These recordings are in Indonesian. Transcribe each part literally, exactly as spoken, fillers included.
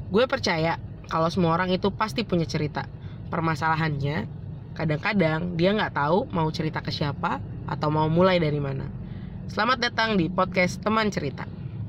Gue percaya kalau semua orang itu pasti punya cerita. Permasalahannya, kadang-kadang dia nggak tahu mau cerita ke siapa atau mau mulai dari mana. Selamat datang di podcast Teman Cerita.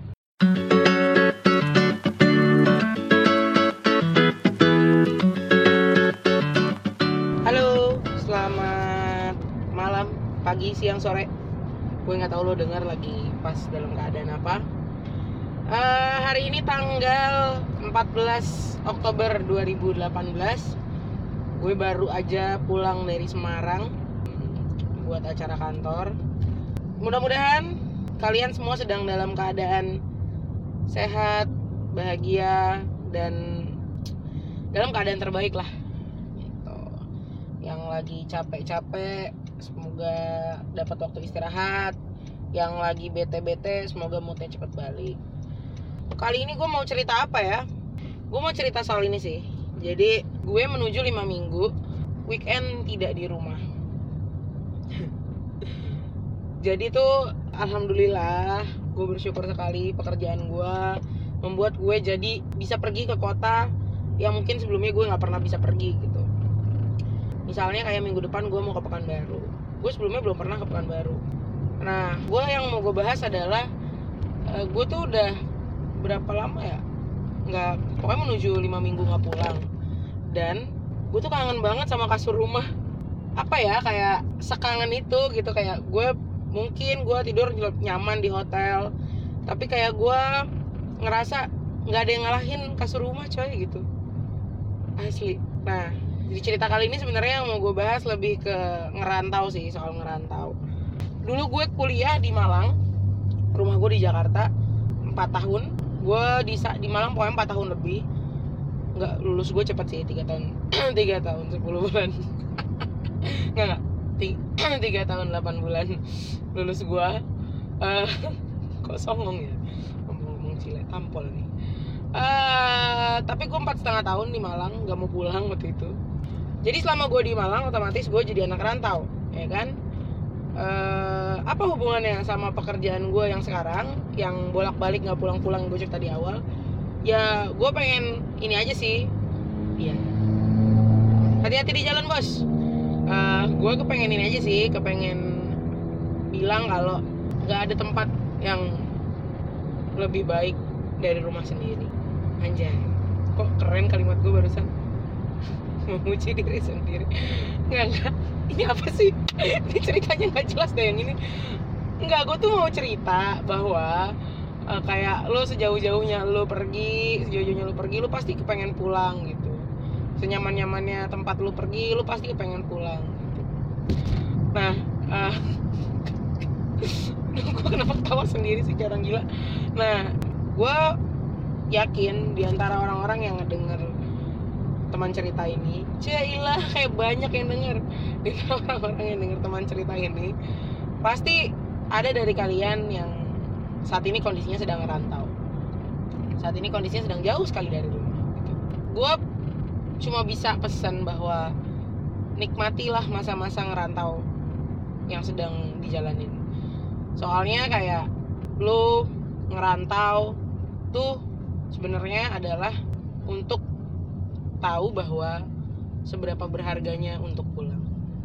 Halo, selamat malam, pagi, siang, sore. Gue nggak tahu lo dengar lagi pas dalam keadaan apa. Uh, hari ini tanggal empat belas Oktober dua ribu delapan belas. Gue baru aja pulang dari Semarang buat acara kantor. Mudah-mudahan kalian semua sedang dalam keadaan sehat, bahagia, dan dalam keadaan terbaik lah gitu. Yang lagi capek-capek semoga dapat waktu istirahat. Yang lagi bete-bete semoga moodnya cepat balik. Kali ini gue mau cerita apa ya? Gue mau cerita soal ini sih. Jadi gue menuju lima minggu weekend tidak di rumah. Jadi tuh alhamdulillah gue bersyukur sekali pekerjaan gue membuat gue jadi bisa pergi ke kota yang mungkin sebelumnya gue gak pernah bisa pergi gitu. Misalnya kayak minggu depan gue mau ke Pekanbaru. Gue sebelumnya belum pernah ke Pekanbaru. Nah gue yang mau gue bahas adalah uh, gue tuh udah berapa lama ya nggak, pokoknya menuju lima minggu nggak pulang. Dan gue tuh kangen banget sama kasur rumah. Apa ya, kayak sekangen itu gitu. Kayak gue mungkin gue tidur nyaman di hotel, tapi kayak gue ngerasa nggak ada yang ngalahin kasur rumah coy gitu, asli. Nah di cerita kali ini sebenarnya yang mau gue bahas lebih ke ngerantau sih, soal ngerantau. Dulu gue kuliah di Malang, rumah gue di Jakarta empat tahun. Gue di di Malang pokoknya empat tahun lebih. Nggak, lulus gue cepet sih, tiga tahun tiga tahun sepuluh bulan. nggak nggak tiga tahun delapan bulan lulus gue. uh, kok songong ya ngomong-ngomong cile tampol nih. Uh, tapi gue empat setengah tahun di Malang, nggak mau pulang waktu itu. Jadi selama gue di Malang otomatis gue jadi anak rantau, ya kan. Uh, apa hubungannya sama pekerjaan gue yang sekarang, yang bolak-balik nggak pulang-pulang gue cerita di awal? Ya gue pengen ini aja sih. Iya. Hati-hati di jalan bos. Uh, gue kepengen ini aja sih, kepengen bilang kalau nggak ada tempat yang lebih baik dari rumah sendiri. Anjay, kok keren kalimat gue barusan. Memuji diri sendiri. Nggak, nggak. Ini apa sih? Ini ceritanya nggak jelas deh yang ini. Nggak, gue tuh mau cerita bahwa uh, kayak lo sejauh-jauhnya lo pergi, sejauh-jauhnya lo pergi, lo pasti kepengen pulang gitu. Senyaman-nyamannya tempat lo pergi, lo pasti kepengen pulang gitu. Nah, uh, gue kenapa ketawa sendiri sih, kayak orang gila. Nah, gue yakin di antara orang-orang yang ngedenger teman cerita ini, cailah kayak banyak yang denger. Di antara orang-orang yang denger teman cerita ini, pasti ada dari kalian yang saat ini kondisinya sedang ngerantau. Saat ini kondisinya sedang jauh sekali dari rumah gitu. Gue cuma bisa pesan bahwa nikmatilah masa-masa ngerantau yang sedang dijalanin. Soalnya kayak lo ngerantau tuh sebenarnya adalah untuk tahu bahwa seberapa berharganya untuk pulang.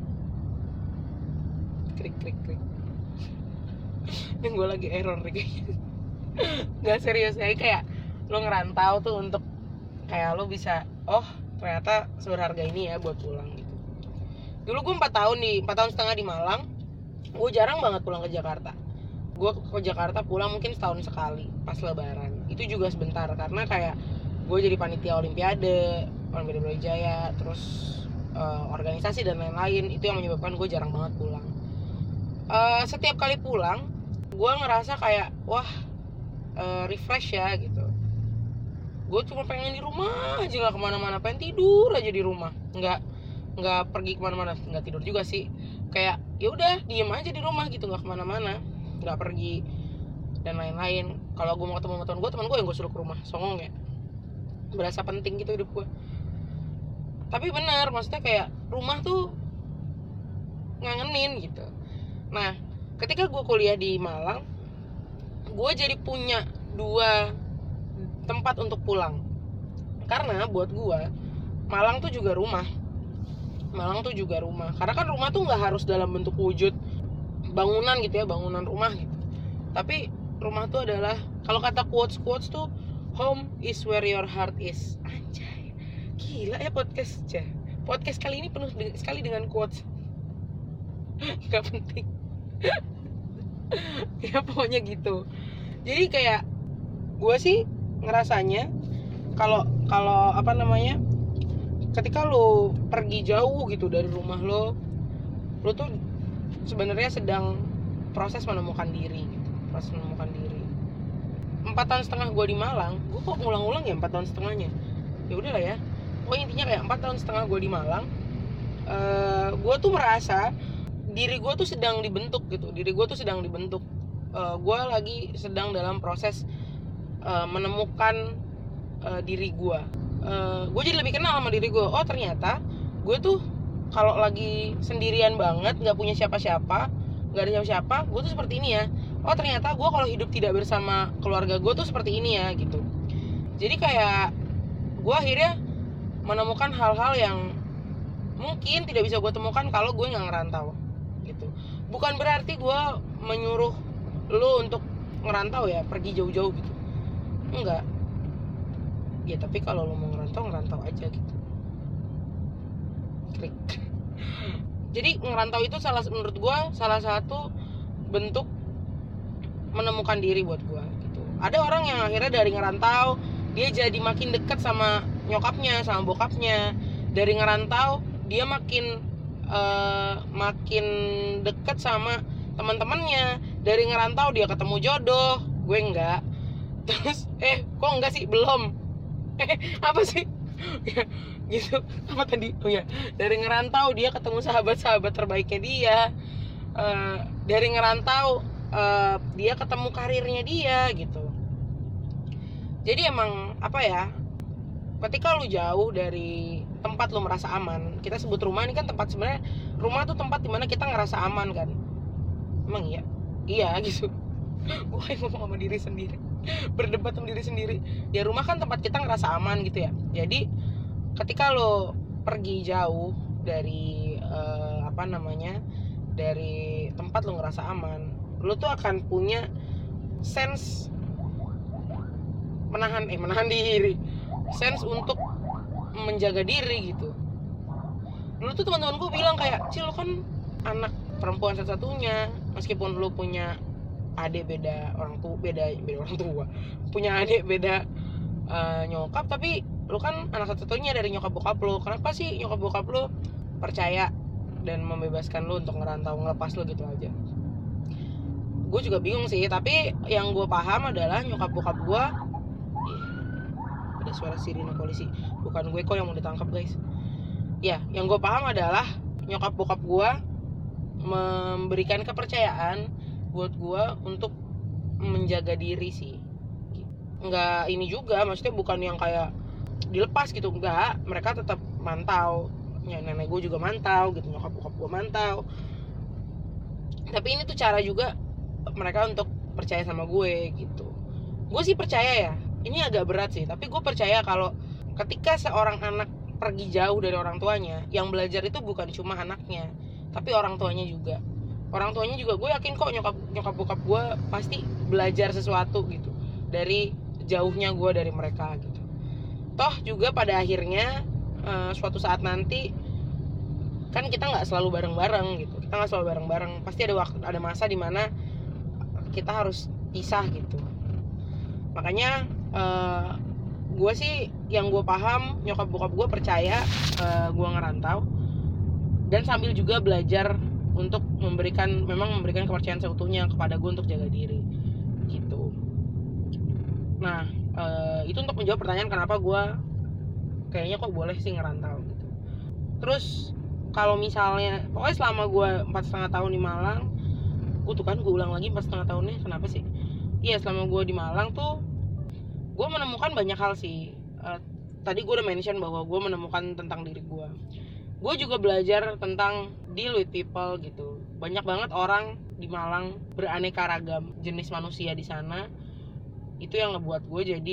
Krik krik krik. Yang gue lagi error nih kayaknya. Gak serius ya, kayak lo ngerantau tuh untuk kayak lo bisa, oh ternyata seberharga ini ya buat pulang gitu. Dulu gue empat tahun di empat tahun setengah di Malang. Gue jarang banget pulang ke Jakarta. Gue ke Jakarta pulang mungkin setahun sekali pas lebaran. Itu juga sebentar karena kayak gue jadi panitia olimpiade, olimpiade Brawijaya, terus uh, organisasi dan lain-lain. Itu yang menyebabkan gue jarang banget pulang. Uh, setiap kali pulang gue ngerasa kayak wah uh, refresh ya gitu. Gue cuma pengen di rumah aja, nggak kemana-mana, pengen tidur aja di rumah, nggak nggak pergi kemana-mana, nggak tidur juga sih, kayak ya udah diem aja di rumah gitu, nggak kemana-mana, nggak pergi dan lain-lain. Kalau gue mau ketemu sama teman gue, teman gue yang gue suruh ke rumah, songong ya, berasa penting gitu hidup gue. Tapi benar, maksudnya kayak rumah tuh ngangenin gitu. Nah, ketika gue kuliah di Malang, gue jadi punya dua tempat untuk pulang. Karena buat gue Malang tuh juga rumah. Malang tuh juga rumah. Karena kan rumah tuh nggak harus dalam bentuk wujud bangunan gitu ya, bangunan rumah gitu. Tapi rumah tuh adalah, kalau kata quotes-quotes tuh, home is where your heart is. Anjay, gila ya podcast aja. Podcast kali ini penuh de- sekali dengan quotes. Gak penting. Ya pokoknya gitu. Jadi kayak gue sih ngerasanya kalau kalau apa namanya, ketika lo pergi jauh gitu dari rumah lo, lo tuh sebenarnya sedang proses menemukan diri gitu, proses menemukan diri. Empat tahun setengah gue di Malang, gue kok ngulang-ngulang ya empat tahun setengahnya. Ya udahlah ya. Pokoknya intinya kayak empat tahun setengah gue di Malang, uh, gue tuh merasa diri gue tuh sedang dibentuk gitu, diri gue tuh sedang dibentuk. Uh, gue lagi sedang dalam proses uh, menemukan uh, diri gue. Uh, gue jadi lebih kenal sama diri gue. Oh ternyata gue tuh kalau lagi sendirian banget, nggak punya siapa-siapa, nggak ada siapa-siapa, gue tuh seperti ini ya. Oh ternyata gue kalau hidup tidak bersama keluarga gue tuh seperti ini ya gitu. Jadi kayak gue akhirnya menemukan hal-hal yang mungkin tidak bisa gue temukan kalau gue nggak ngerantau gitu. Bukan berarti gue menyuruh lo untuk ngerantau ya, pergi jauh-jauh gitu, enggak ya. Tapi kalau lo mau ngerantau, ngerantau aja gitu. Klik. Jadi ngerantau itu salah, menurut gue salah satu bentuk menemukan diri buat gue gitu. Ada orang yang akhirnya dari ngerantau dia jadi makin dekat sama nyokapnya, sama bokapnya. Dari ngerantau dia makin uh, makin dekat sama teman-temannya. Dari ngerantau dia ketemu jodoh. Gue enggak. Terus eh kok enggak sih, belum. Eh apa sih? Ya, gitu. Apa tadi? Oh ya, dari ngerantau dia ketemu sahabat-sahabat terbaiknya dia. Uh, dari ngerantau uh, dia ketemu karirnya dia gitu. Jadi emang apa ya? Ketika lu jauh dari tempat lu merasa aman, kita sebut rumah ini kan tempat, sebenarnya rumah tuh tempat dimana kita ngerasa aman kan? Emang iya? Iya gitu. Gue kayak ngomong sama diri sendiri, berdebat sama diri sendiri. Ya rumah kan tempat kita ngerasa aman gitu ya. Jadi ketika lo pergi jauh dari uh, apa namanya, dari tempat lo ngerasa aman, lo tuh akan punya sense menahan eh menahan diri, sense untuk menjaga diri gitu. Dulu tuh teman-teman gue bilang kayak, Cil lo kan anak perempuan satu-satunya, meskipun lo punya adik beda orang tua, beda beda orang tua, punya adik beda uh, nyokap, tapi lo kan anak satu-satunya dari nyokap bokap lo. Kenapa sih nyokap bokap lo percaya dan membebaskan lo untuk ngerantau, ngelepas lo gitu aja? Gue juga bingung sih, tapi yang gue paham adalah nyokap bokap gue, ada suara sirine polisi, bukan gue kok yang mau ditangkap guys. Ya, yang gue paham adalah nyokap bokap gue memberikan kepercayaan buat gue untuk menjaga diri sih. Enggak ini juga, maksudnya bukan yang kayak dilepas gitu, enggak. Mereka tetap mantau, ya, nenek gue juga mantau gitu, nyokap bokap gue mantau. Tapi ini tuh cara juga mereka untuk percaya sama gue gitu. Gue sih percaya ya, ini agak berat sih, tapi gue percaya kalau ketika seorang anak pergi jauh dari orang tuanya, yang belajar itu bukan cuma anaknya, tapi orang tuanya juga. Orang tuanya juga, gue yakin kok nyokap nyokap bokap gue pasti belajar sesuatu gitu dari jauhnya gue dari mereka gitu. Toh juga pada akhirnya uh, suatu saat nanti kan kita nggak selalu bareng-bareng gitu, kita nggak selalu bareng-bareng. Pasti ada waktu, ada masa dimana kita harus pisah gitu. Makanya uh, gue sih yang gue paham, nyokap bokap gue percaya uh, gue ngerantau, dan sambil juga belajar untuk memberikan, memang memberikan kepercayaan seutuhnya kepada gue untuk jaga diri gitu. Nah uh, itu untuk menjawab pertanyaan kenapa gue kayaknya kok boleh sih ngerantau gitu. Terus kalau misalnya, pokoknya selama gue empat setengah tahun di Malang, gue tuh kan gue ulang lagi empat setengah tahunnya, kenapa sih? Iya, selama gue di Malang tuh gue menemukan banyak hal sih. Uh, tadi gue udah mention bahwa gue menemukan tentang diri gue. Gue juga belajar tentang deal with people gitu. Banyak banget orang di Malang, beraneka ragam jenis manusia di sana. Itu yang ngebuat gue jadi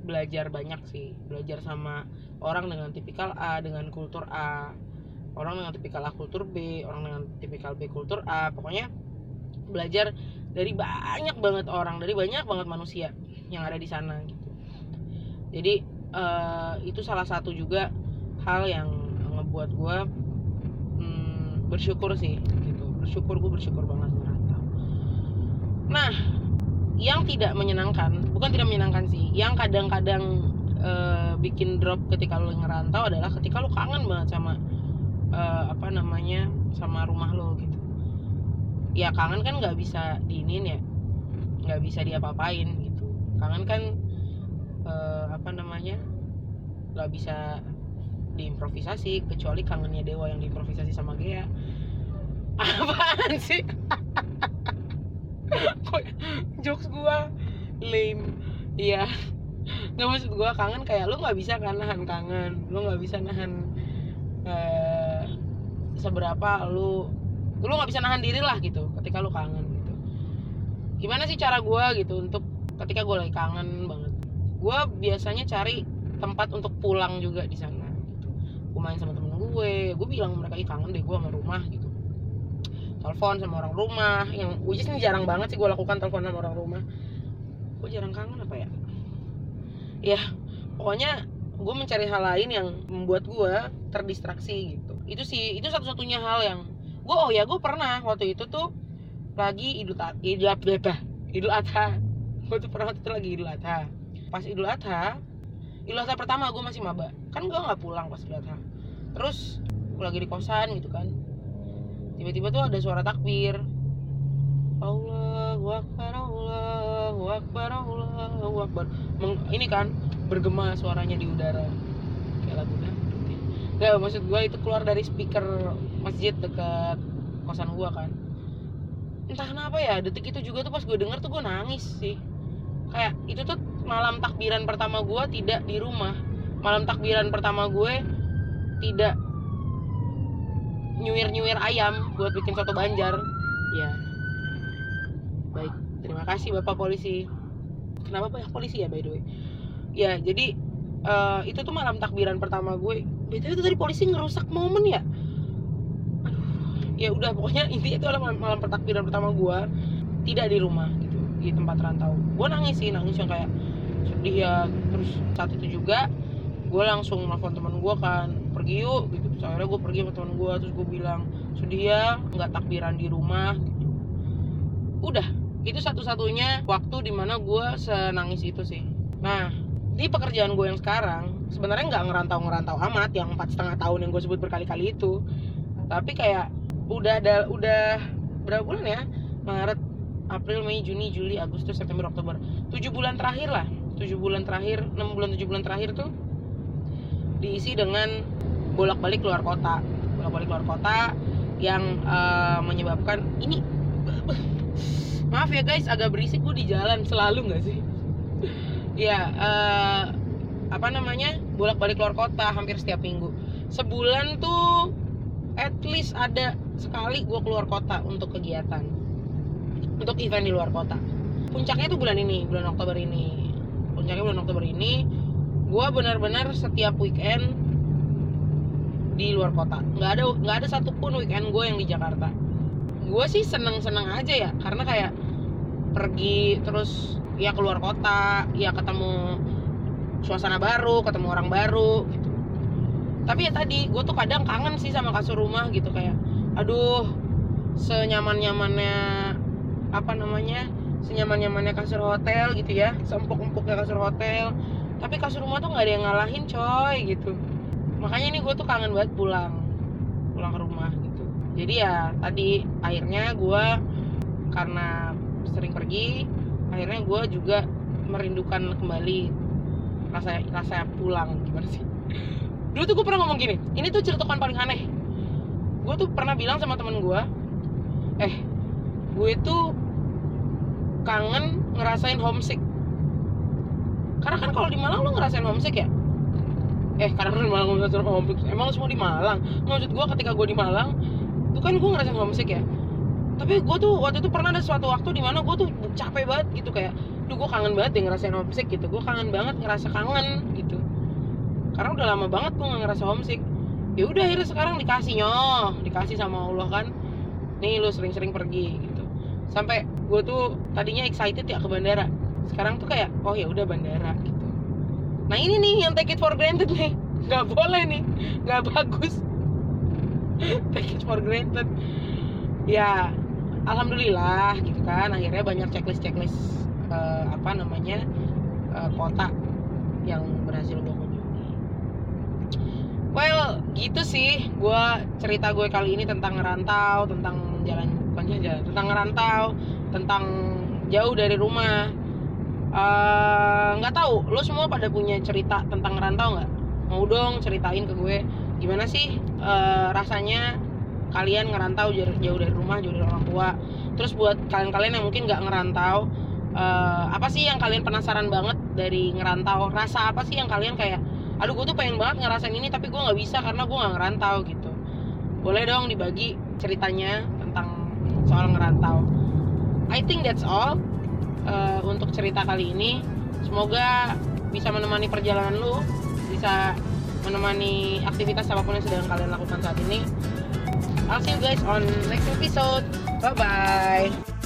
belajar banyak sih, belajar sama orang dengan tipikal A, dengan kultur A, orang dengan tipikal A kultur B, orang dengan tipikal B kultur A. Pokoknya belajar dari banyak banget orang, dari banyak banget manusia yang ada di sana gitu. Jadi uh, itu salah satu juga hal yang ngebuat gue hmm, bersyukur sih gitu. Bersyukur, gue bersyukur banget merantau. Nah, yang tidak menyenangkan, bukan tidak menyenangkan sih, yang kadang-kadang uh, bikin drop ketika lu ngerantau adalah ketika lu kangen banget sama uh, apa namanya, sama rumah lo gitu. Ya kangen kan nggak bisa diinin ya, nggak bisa diapa-apain gitu. Kangen kan uh, apa namanya, nggak bisa diimprovisasi, kecuali kangennya Dewa yang diimprovisasi sama Gea. Apaan sih? Jokes gua lame. Iya, nggak, maksud gua kangen kayak lu nggak bisa kan nahan kangen, lu nggak bisa nahan uh, seberapa lu lu nggak bisa nahan diri lah gitu ketika lu kangen gitu. Gimana sih cara gua gitu untuk ketika gua lagi kangen banget? Gua biasanya cari tempat untuk pulang juga di sana gitu. Gua main sama temen gue, gue bilang mereka ih kangen deh gua sama rumah gitu. Telepon sama orang rumah, yang which is ini jarang banget sih gue lakukan, telepon sama orang rumah. Gue jarang kangen apa ya? Ya, pokoknya gue mencari hal lain yang membuat gue terdistraksi gitu. Itu sih, itu satu-satunya hal yang gue, oh ya gue pernah waktu itu tuh lagi Idul Adha, Idul Adha, Idul Adha. Gue tuh pernah waktu itu lagi Idul Adha. Pas Idul Adha, Idul Adha pertama gue masih maba, kan gue nggak pulang pas Idul Adha. Terus gue lagi di kosan gitu kan. Tiba-tiba tuh ada suara takbir. Allahu Akbar, Allahu Akbar, Allahu Akbar. Meng, ini kan bergema suaranya di udara. Kayak lagu dangdut ya. Gak, maksud gue itu keluar dari speaker masjid dekat kosan gue kan. Entah kenapa ya, detik itu juga tuh pas gue denger tuh gue nangis sih. Kayak itu tuh malam takbiran pertama gue tidak di rumah. Malam takbiran pertama gue tidak nyuir-nyuir ayam buat bikin soto Banjar. Ya. Baik, terima kasih Bapak Polisi. Kenapa Pak Polisi ya by the way? Ya, jadi uh, itu tuh malam takbiran pertama gue. B T W itu tadi polisi ngerusak momen ya. Aduh. Ya udah, pokoknya intinya itu adalah malam, malam takbiran pertama gue tidak di rumah gitu, di tempat rantau. Gue nangis sih, nangis yang kayak sedih ya. Terus saat itu juga gue langsung nelfon teman gue kan, pergi yuk gitu. Terus akhirnya gue pergi sama teman gue, terus gue bilang sedih ya nggak takbiran di rumah gitu. Udah, itu satu-satunya waktu dimana gue senangis itu sih. Nah, di pekerjaan gue yang sekarang sebenarnya nggak ngerantau-ngerantau amat yang empat setengah tahun yang gue sebut berkali-kali itu, tapi kayak udah ada udah berapa bulan ya, Maret, April, Mei, Juni, Juli, Agustus, September, Oktober, tujuh bulan terakhir lah, tujuh bulan terakhir, enam bulan tujuh bulan terakhir tuh diisi dengan bolak-balik keluar kota, bolak-balik keluar kota yang uh, menyebabkan ini, maaf ya guys, agak berisik gue di jalan selalu nggak sih? Ya, uh, apa namanya, bolak-balik keluar kota hampir setiap minggu. Sebulan tuh at least ada sekali gue keluar kota untuk kegiatan, untuk event di luar kota. Puncaknya tuh bulan ini, bulan Oktober ini. Puncaknya bulan Oktober ini, gue benar-benar setiap weekend di luar kota. Nggak ada nggak ada satupun weekend gue yang di Jakarta. Gue sih seneng-seneng aja ya, karena kayak pergi terus ya keluar kota, ya ketemu suasana baru, ketemu orang baru gitu. Tapi ya tadi gue tuh kadang kangen sih sama kasur rumah gitu, kayak aduh, senyaman-nyamannya apa namanya, senyaman-nyamannya kasur hotel gitu ya, seempuk-empuknya kasur hotel, tapi kasur rumah tuh nggak ada yang ngalahin coy gitu. Makanya ini gue tuh kangen banget pulang pulang ke rumah gitu. Jadi ya tadi akhirnya gue karena sering pergi, akhirnya gue juga merindukan kembali rasa rasa pulang. Gimana sih? Dulu tuh gue pernah ngomong gini, ini tuh ceritauan paling aneh. Gue tuh pernah bilang sama temen gue, eh gue tuh kangen ngerasain homesick. Karena kan kalau di Malang lo ngerasain homesick ya? Eh karena di Malang ngerasain homesick, emang lo semua di Malang? Maksud gue ketika gue di Malang, tuh kan gue ngerasain homesick ya. Tapi gue tuh waktu itu pernah ada suatu waktu di mana gue tuh capek banget gitu, kayak duh gue kangen banget deh ngerasain homesick gitu, gue kangen banget ngerasa kangen gitu, karena udah lama banget gue nggak ngerasa homesick. Ya udah akhirnya sekarang dikasih nyoh, dikasih sama Allah kan, nih lu sering-sering pergi gitu. Sampai gue tuh tadinya excited ya ke bandara, sekarang tuh kayak oh ya udah bandara gitu. Nah ini nih yang take it for granted nih, nggak boleh nih, nggak bagus. Take it for granted. Ya alhamdulillah gitu kan, akhirnya banyak checklist checklist uh, apa namanya uh, kota yang berhasil gue kunjungi. Well gitu sih gue cerita gue kali ini tentang ngerantau, tentang jalan bukannya jalan, tentang ngerantau, tentang jauh dari rumah. Nggak uh, tahu lo semua pada punya cerita tentang ngerantau nggak? Mau dong ceritain ke gue gimana sih uh, rasanya kalian ngerantau jauh dari rumah, jauh dari orang tua. Terus buat kalian-kalian yang mungkin nggak ngerantau, uh, apa sih yang kalian penasaran banget dari ngerantau? Rasa apa sih yang kalian kayak, aduh gue tuh pengen banget ngerasain ini tapi gue nggak bisa karena gue nggak ngerantau gitu. Boleh dong dibagi ceritanya tentang soal ngerantau. I think that's all uh, untuk cerita kali ini. Semoga bisa menemani perjalanan lu, bisa menemani aktivitas apapun yang sedang kalian lakukan saat ini. I'll see you guys on next episode. Bye bye.